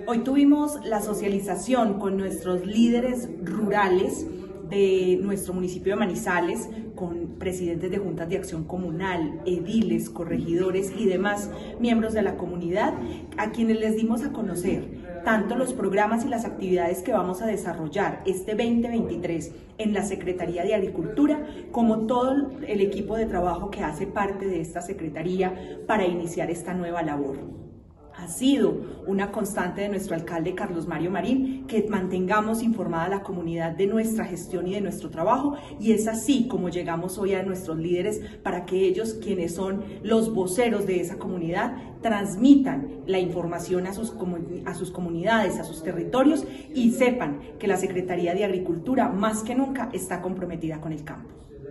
Hoy tuvimos la socialización con nuestros líderes rurales de nuestro municipio de Manizales, con presidentes de juntas de acción comunal, ediles, corregidores y demás miembros de la comunidad, a quienes les dimos a conocer tanto los programas y las actividades que vamos a desarrollar este 2023 en la Secretaría de Agricultura, como todo el equipo de trabajo que hace parte de esta Secretaría para iniciar esta nueva labor. Ha sido una constante de nuestro alcalde Carlos Mario Marín que mantengamos informada a la comunidad de nuestra gestión y de nuestro trabajo, y es así como llegamos hoy a nuestros líderes para que ellos, quienes son los voceros de esa comunidad, transmitan la información a sus comunidades, a sus territorios, y sepan que la Secretaría de Agricultura más que nunca está comprometida con el campo.